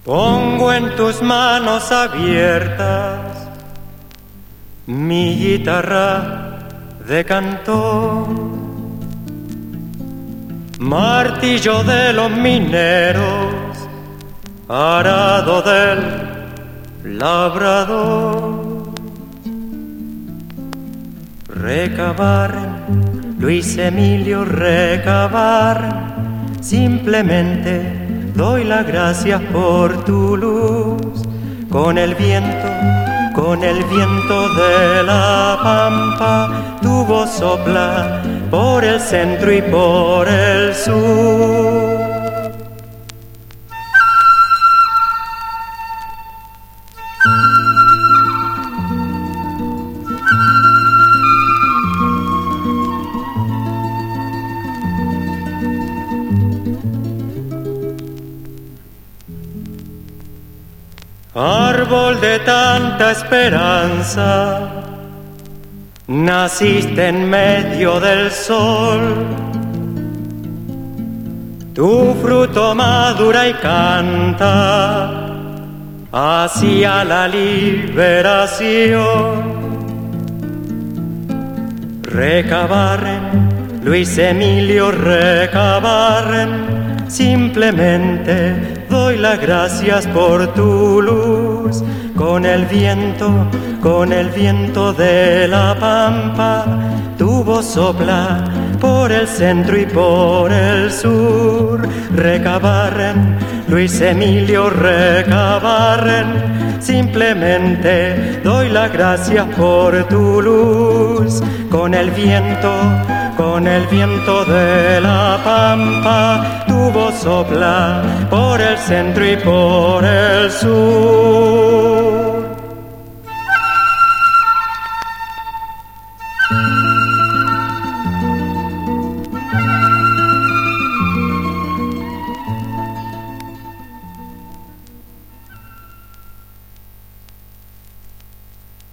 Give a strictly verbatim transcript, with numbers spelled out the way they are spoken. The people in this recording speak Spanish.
Pongo en tus manos abiertas mi guitarra de cantor, martillo de los mineros, arado del labrador. Recabar, Luis Emilio, recabar, simplemente doy las gracias por tu luz. Con el viento, con el viento de la pampa, tu voz sopla por el centro y por el sur. Árbol de tanta esperanza, naciste en medio del sol. Tu fruto madura y canta hacia la liberación. Recabarren, Luis Emilio, recabarren, simplemente doy las gracias por tu luz. Con el viento, con el viento de la pampa, tu voz sopla por el centro y por el sur. Recabarren, Luis Emilio, recabarren, simplemente doy las gracias por tu luz. Con el viento, con el viento de la pampa, tu voz sopla por el centro y por el sur.